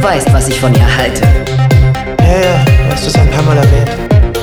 Du weißt, was ich von ihr halte. Ja, du hast es ein paar Mal erwähnt.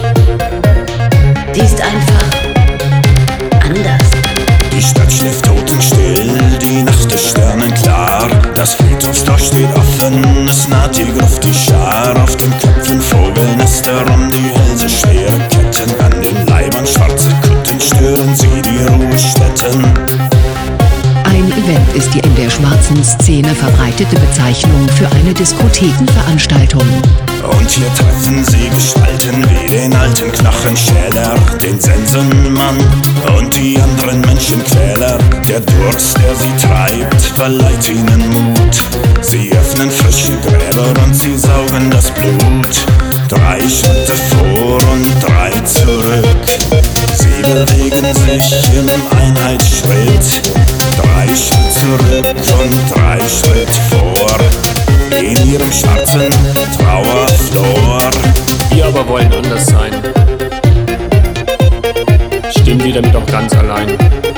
Die ist einfach anders. Die Stadt schläft totenstill, die Nacht ist sternenklar. Das Friedhofstor steht offen, es naht die Gruft, die Schar. Auf den Köpfen Vogelnester, um die Hälse schwere Ketten. An den Leibern schwarze Kutten, stören sie die Ruhestätten. Ein Event ist die in der schwarzen Szene verbreitete Bezeichnung für eine Diskothekenveranstaltung. Und hier treffen sie Gestalten wie den alten Knochenschäler, den Sensenmann und die anderen Menschenquäler. Der Durst, der sie treibt, verleiht ihnen Mut. Sie öffnen frische Gräber und sie saugen das Blut. 3 Schritte vor und 3 zurück. Sie bewegen sich im Einheitsschritt. 3 Schritt zurück und 3 Schritt vor. In ihrem schwarzen Trauerflor. Wir aber wollen anders sein. Stehen wir damit auch ganz allein.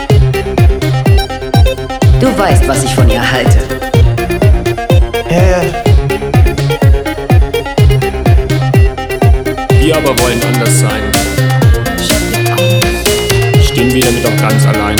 Du weißt, was ich von ihr halte. Ja. Wir aber wollen anders sein. Stehen wir damit auch ganz allein.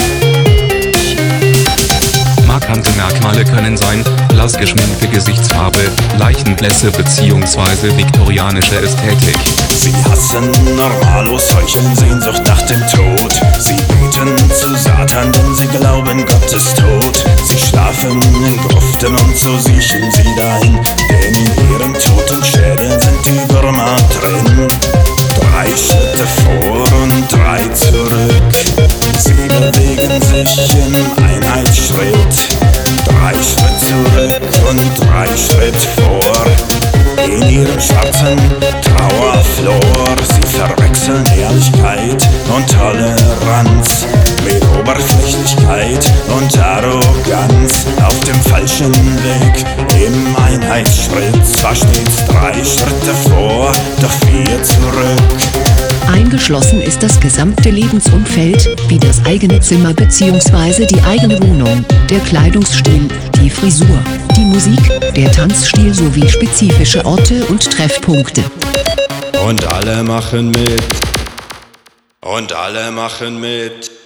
Markante Merkmale können sein: blass geschminkte Gesichtsfarbe, Leichenblässe bzw. viktorianische Ästhetik. Sie hassen Normalos, heucheln Sehnsucht nach dem Tod. Sie beten zu Satan, denn sie glauben, Gott ist tot. Sie schlafen in Gruften und so siechen sie dahin, denn in ihren toten Schädeln sind die Würmer drin. 3 Schritte vor und 3 zurück. Sie bewegen sich im Einheitsschritt. 3 Schritt zurück und 3 Schritt vor. In ihrem schwarzen Trauerflor. Sie verwechseln Ehrlichkeit und Toleranz mit Oberflächlichkeit und Arroganz. Auf dem falschen Weg im Einheitsschritt. Zwar stets 3 Schritte vor, doch 4 zurück. Eingeschlossen ist das gesamte Lebensumfeld, wie das eigene Zimmer bzw. die eigene Wohnung, der Kleidungsstil, die Frisur, die Musik, der Tanzstil sowie spezifische Orte und Treffpunkte. Und alle machen mit. Und alle machen mit.